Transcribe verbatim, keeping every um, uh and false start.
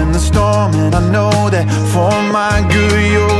in the storm, and I know that for my good you're